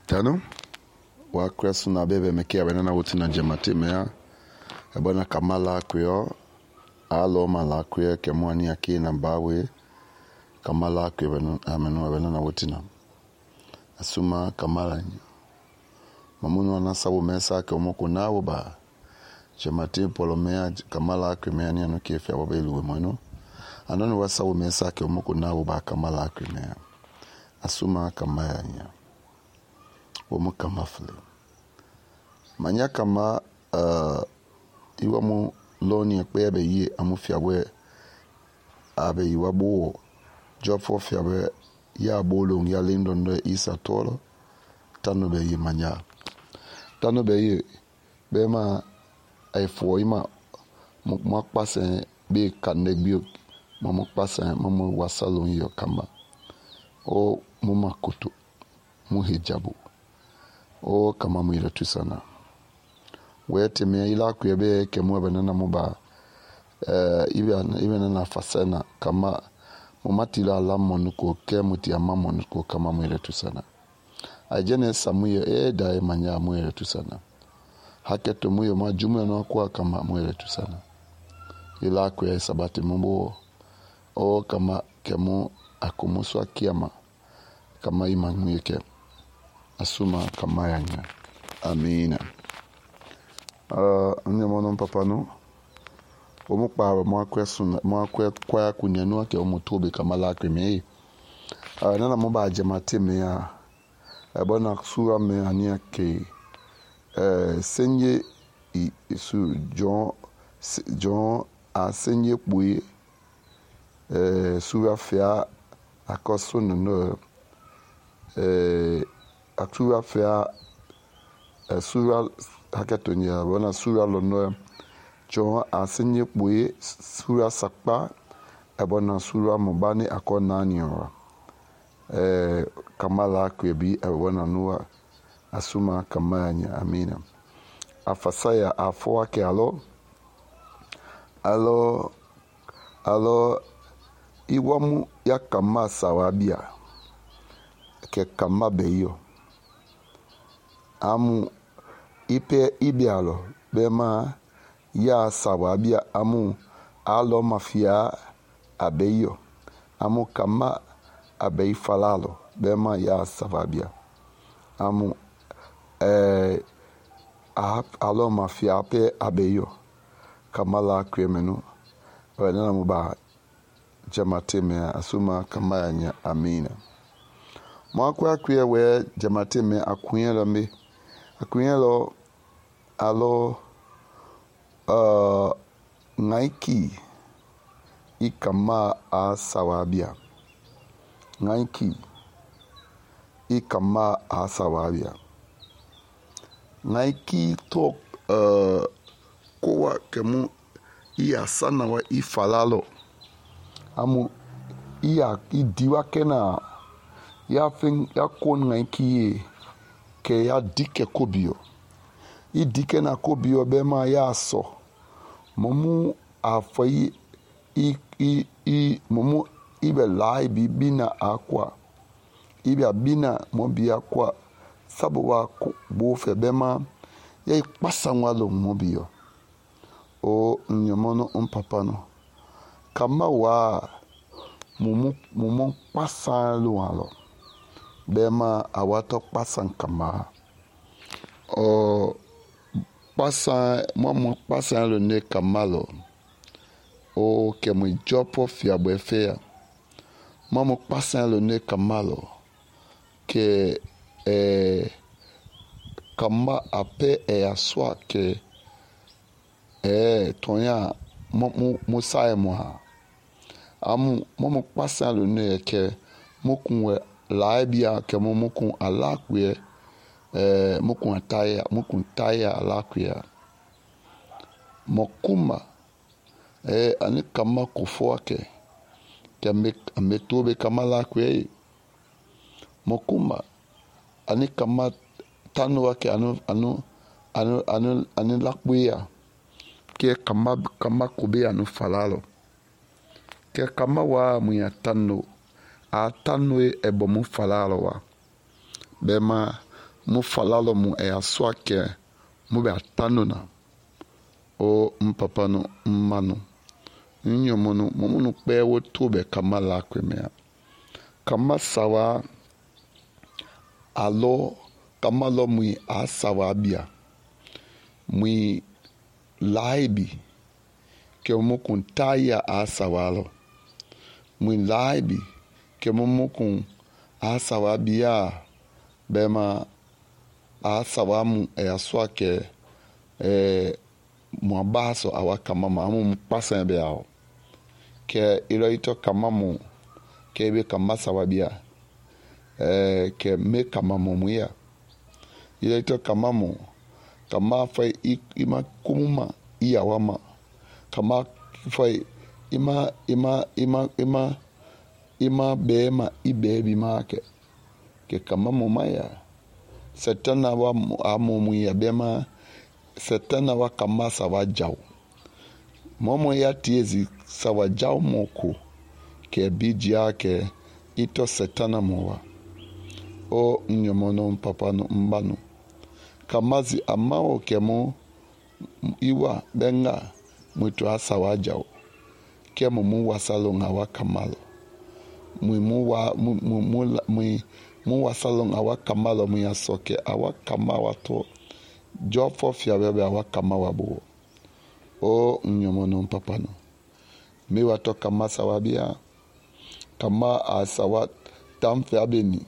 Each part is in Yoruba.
tano wa kresu na bebe mekia benana wuti na jemati mea ebona kamala kuyo alo mala kuyo kemwani aki na bawe kamala kuyo benana wuti na asuma kamala nyo mamunu wanasabu mesa ke omoko nawo ba jemati polomea kamala kuyo mea ni anu kefya wabelu mweno anonu wasabu mesa ke omoko nawo ba kamala kuyo mea asuma kamaya nyo womu kama fule manya kama iwa mu loni ekpe ebe yi amu fiawe abe iwa bo jofo fiawe ya bolo ya lindondo isa tolo tanu be yi manya tanu be yi be ma aifo ima mo pase be kanegbi mo pase mo wasalo yo kama o mo makoto mo hijabu o kama mwira tu sana wete me ila kuyebe kemwe benana muba ibe na fasena kama mumatila la monuko kemuti ama monuko kama mwira tu sana ajene samuye da manya mwira tu sana haketo muyo majumu na kwa kama mwira tu sana ila kuye sabati mumbo o kama kemu akumuswa kiama kama imanyike asuma kama yanya amina mono papa no omo pa mo kwa kunyanu ake omo tobe kama la kweme nana mo ba jemate me ya bona sura me ani ake senye isu John a senye puye sura fia akoso no atua fea sura haketonya bona sura lono John asenye boye sura sakpa ebona sura mobani akona niora kamala kwebi ebona nuwa asuma kamanya amina afasaya afo ake alo iwamu ya kama sawabia ke kama beyo amu ibialo bema ya sawabia amu alo mafia abeyo amu kama abei falalo bema ya sawabia amu alo mafia ape abeyo kama la kremenu wana muba jamateme asuma kama ya amina mwakwa kwe we jamateme akunyelo me akunyelo alo ngaiki ikama asawabia ngaiki ikama asawabia ngaiki to kowa kemu iya sana wa ifalalo amu iya idiwa kena ya kon ngaiki ke ya dike kobio idike na kobio bema ya so momu afai momu ibe lai bibina akwa ibe bina mobi akwa sabu wa bofe bema ya ikpasa nwalo mobio o nyomono mpapano kama wa mumu pasa lualo bema awato pasan kama o pasa momo pasan lo ne kamalo o kemu jopo fiabo fea momo pasan lo ne kamalo ke kama ape aswa ke tonya musae moha amu momo pasan lo ne ke mokunwe laibia ke mukun alakwe mukun taya alakwe mokuma ani kama kufoake ke ametobe kama lakwe mokuma ani kama tanu wake anu lakwe ke kama kube anu falalo ke kama wa muya tanu atanwe ebomu falalo wa bema mu falalo mu aswa ke mu be atano na o mpapa no mma no nyomo no mo no pe wo to be kamala kwemea kama sawa alo kamalo mu asawa bia mu laibi ke mo kun taya asawalo mu laibi ke mo kun asawa bia bema asawa mu aswa ke mo abaso awaka mama amu pasan be awo ke iroito kamamu ke be kamasa wabia ke me kamamu muya iroito kamamu kama fai ima kuma iyawama kama fai ima bema ibebi make ke kamamu maya setana wa amu muya bema setana wa kamasa wa jaw momo ya tiezi sawa jaw moko ke bijia ke ito setana mowa o nyomono papa no mbanu kamazi amao ke mo iwa benga mwitu asa wa jaw ke mu wasalo ngawa kamalo mu wasalo ngawa kamalo mu yasoke awa kamawa to jofo fia bebe awa kamawa bo o nyomono papa no mi wato kama sawabia kama asawa tamfe abeni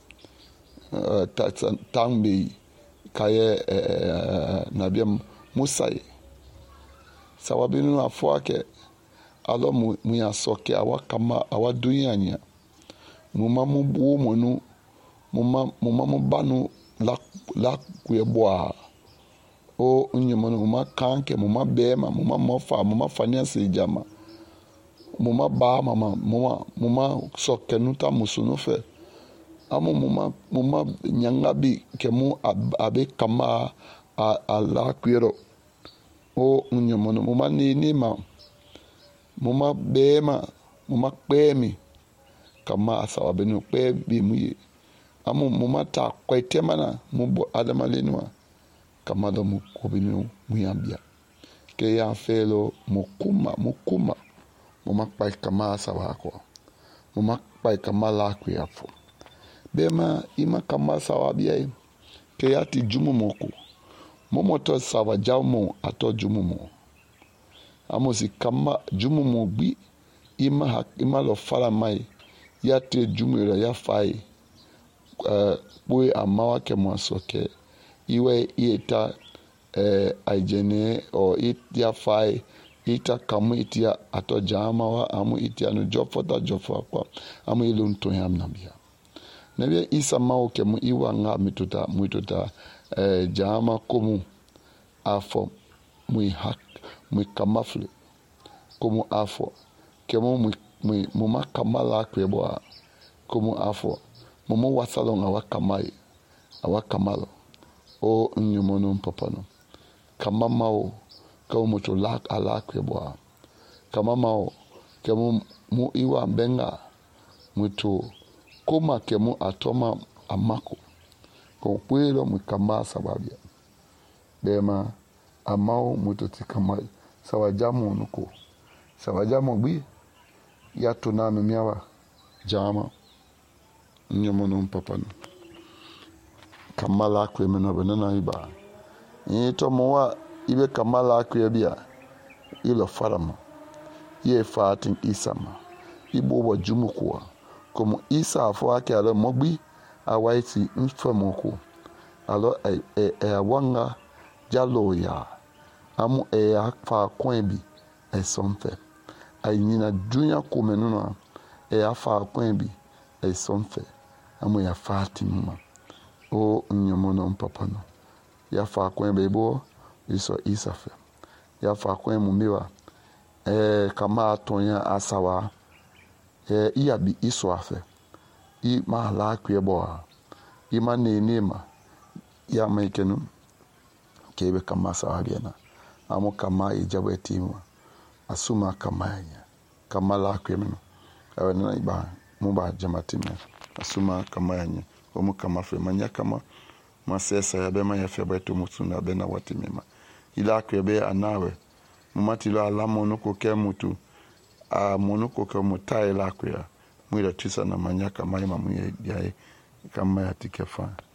tambe kaye nabia musai sawabini na fuake alo mu ya soke awa kama awa dunyanya muma mubu monu muma mubanu la kuyeboa o nyomono muma kanke muma bema muma mofa muma fania sejama muma ba mama muma soke nuta musuno fe amo muma nyangabi kemu abe kama ala kwero o nyomono muma ni ma muma bema muma kwemi kama asawa benu kwebi muye amo muma ta kwetemana mubo adamalenwa kama do mukobinu muyambia ke ya felo mukuma muma pai kama asawa ko muma pai kama la kwiafo bema ima kama sawa bia ke ya ti jumu moko momo to sawa jawmo ato jumu mo amosi kama jumu mo bi ima lo fala mai ya te jumu ya fai boy amawa ke mo soke iwe ita aijene o itia fai ita kamu itia ato jama wa amu itia no jofo kwa amu ilun to yam nabia nabia isa mao ke mu iwa nga mituta jama komu afo mu kamafle komu afo ke mu makamala kweboa komu afo mu wasalonga wa kamalo o nyomono papano kama mao ka mutu lak alakwe boa kama mao ke mu iwa benga mutu koma ke mu atoma amako ko kwelo mu kama sababia bema amao mutu tikama sawajamu nuko sawajamu bi ya tunano miawa jama nyomono papano kamala akwe meno benana iba to mowa ibe kamala akwe bia ilo farama ye fatin isama ibo wa jumukuwa como isa afo ake alo mogbi awaiti mfamoko alo awanga jalo ya amu afa kwenbi esomfe ayina dunya kumenuna afa kwenbi esomfe amu ya fatima o nyomono mpapano ya fa kwen bebo iso isafe ya fa kwen mumiwa kama atonya asawa iya bi iso afe I ma la kwebo I ma nenema ya maikenu kebe kama sawa biena amo kama ijabe timu asuma kama ya kama la kwemeno awana iba muba jamatime asuma kama yanye omu kama fe manya kama masesa ya bema ya febretu mutuna bena watimema ila kwebe anawe mumatilo ala monuko ke mutu a monuko ke mutai la kwa mwira tisa na manyaka maima mwe yae kama ya tikefa